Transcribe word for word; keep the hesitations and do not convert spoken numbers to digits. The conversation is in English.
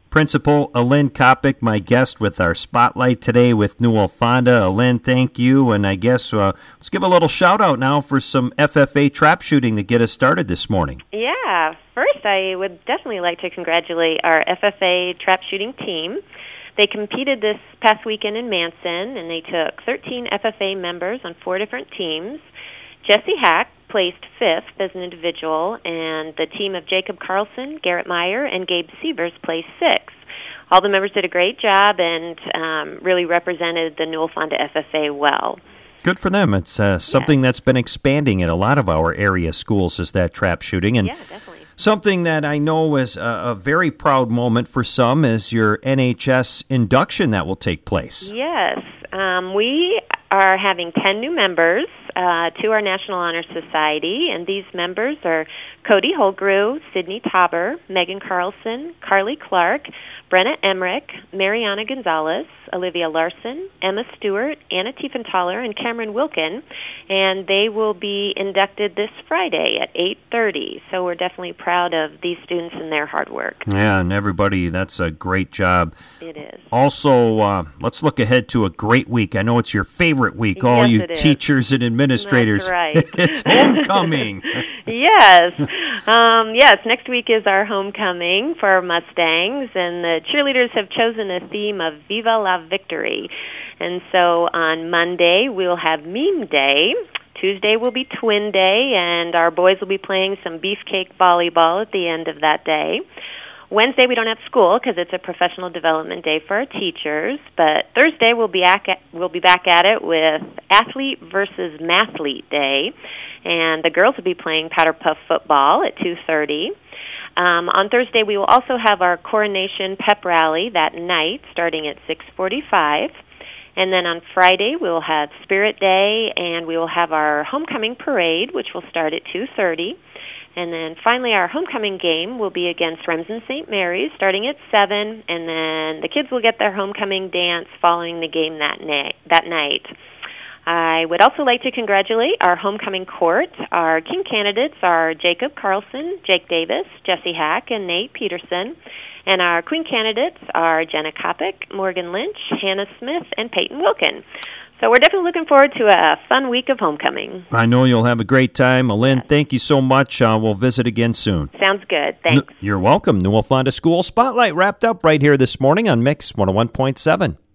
Principal Alin Kopic, my guest with our spotlight today with Newell Fonda. Alin, thank you. And I guess uh, let's give a little shout out now for some F F A trap shooting to get us started this morning. Yeah. First, I would definitely like to congratulate our F F A trap shooting team. They competed this past weekend in Manson, and they took thirteen F F A members on four different teams. Jesse Hack placed fifth as an individual, and the team of Jacob Carlson, Garrett Meyer, and Gabe Sievers placed sixth. All the members did a great job and um, really represented the Newell Fonda F F A well. Good for them. It's uh, something yes. that's been expanding in a lot of our area schools is that trap shooting. And yeah, definitely. Something that I know is a, a very proud moment for some is your N H S induction that will take place. Yes. Um, we are having ten new members uh, to our National Honor Society, and these members are Cody Holgrew, Sydney Tauber, Megan Carlson, Carly Clark, Brenna Emmerich, Mariana Gonzalez, Olivia Larson, Emma Stewart, Anna Tiefenthaler, and Cameron Wilkin, and they will be inducted this Friday at eight thirty. So we're definitely proud of these students and their hard work. Yeah, and everybody, that's a great job. It is. Also, uh, let's look ahead to a great week. I know it's your favorite week, all yes, you it is. teachers and administrators. That's right. It's homecoming. Yes. Um, yes, next week is our homecoming for our Mustangs, and the cheerleaders have chosen a theme of Viva la Victory. And so on Monday, we'll have Meme Day. Tuesday will be Twin Day, and our boys will be playing some beefcake volleyball at the end of that day. Wednesday, we don't have school because it's a professional development day for our teachers. But Thursday, we'll be, at, we'll be back at it with Athlete versus Mathlete Day. And the girls will be playing powder puff football at two thirty. Um, on Thursday, we will also have our Coronation Pep Rally that night starting at six forty-five. And then on Friday, we will have Spirit Day, and we will have our homecoming parade, which will start at two thirty. And then finally, our homecoming game will be against Remsen Saint Mary's, starting at seven. And then the kids will get their homecoming dance following the game that, na- that night. I would also like to congratulate our homecoming court. Our king candidates are Jacob Carlson, Jake Davis, Jesse Hack, and Nate Peterson. And our queen candidates are Jenna Kopic, Morgan Lynch, Hannah Smith, and Peyton Wilkin. So we're definitely looking forward to a fun week of homecoming. I know you'll have a great time. Alin, yes. Thank you so much. Uh, we'll visit again soon. Sounds good. Thanks. N- you're welcome. Newell Fonda School Spotlight wrapped up right here this morning on Mix one oh one point seven.